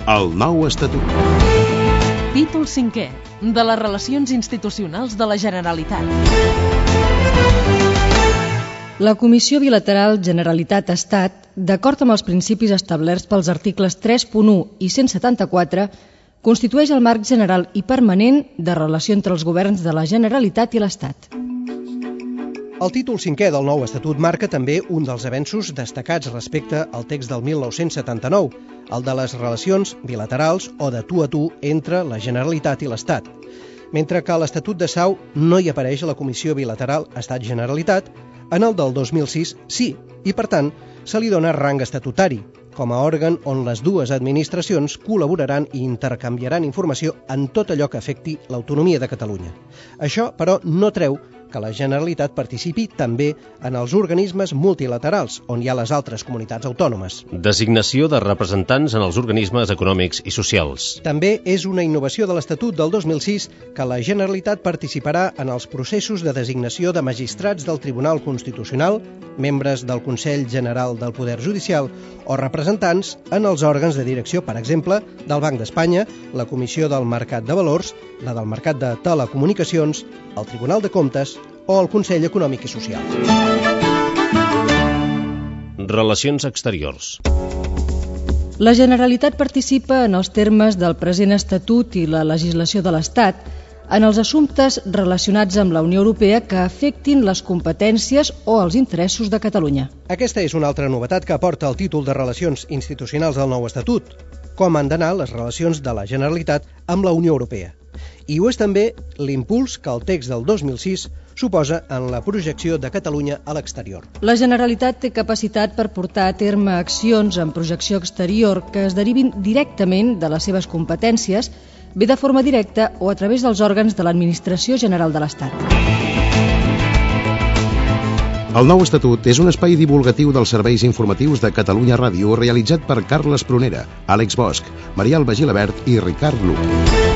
El nou estatut. Títol 5è de les relacions institucionals de la Generalitat. La Comissió Bilateral Generalitat-Estat, d'acord amb els principis establerts pels articles 3.1 i 174, constitueix el marc general i permanent de relació entre els governs de la Generalitat i l'Estat. El títol 5è del nou estatut marca també un dels avenços destacats respecte al text del 1979, el de les relacions bilaterals o de tu a tu entre la Generalitat i l'Estat. Mentre que a l'Estatut de Sau no hi apareix la Comissió Bilateral Estat-Generalitat, en el del 2006 sí, i per tant se li dona rang estatutari, com a òrgan on les dues administracions col·laboraran i intercanviaran informació en tot allò que afecti l'autonomia de Catalunya. Això, però, no treu que la Generalitat participi també en els organismes multilaterals, on hi ha les altres comunitats autònomes. Designació de representants en els organismes econòmics i socials. També és una innovació de l'Estatut del 2006 que la Generalitat participarà en els processos de designació de magistrats del Tribunal Constitucional, membres del Consell General del Poder Judicial o representants en els òrgans de direcció, per exemple, del Banc d'Espanya, la Comissió del Mercat de Valors, la del Mercat de Telecomunicacions, el Tribunal de Comptes o el Consell Econòmic i Social. Relacions exteriors. La Generalitat participa en els termes del present Estatut i la legislació de l'Estat en els assumptes relacionats amb la Unió Europea que afectin les competències o els interessos de Catalunya. Aquesta és una altra novetat que aporta el títol de Relacions Institucionals del nou Estatut, com han d'anar les relacions de la Generalitat amb la Unió Europea. I ho és també l'impuls que el text del 2006 suposa en la projecció de Catalunya a l'exterior. La Generalitat té capacitat per portar a terme accions en projecció exterior que es derivin directament de les seves competències, bé de forma directa o a través dels òrgans de l'Administració General de l'Estat. El nou estatut és un espai divulgatiu dels serveis informatius de Catalunya Ràdio realitzat per Carles Prunera, Àlex Bosch, Maria Alba Gilabert i Ricard Luc.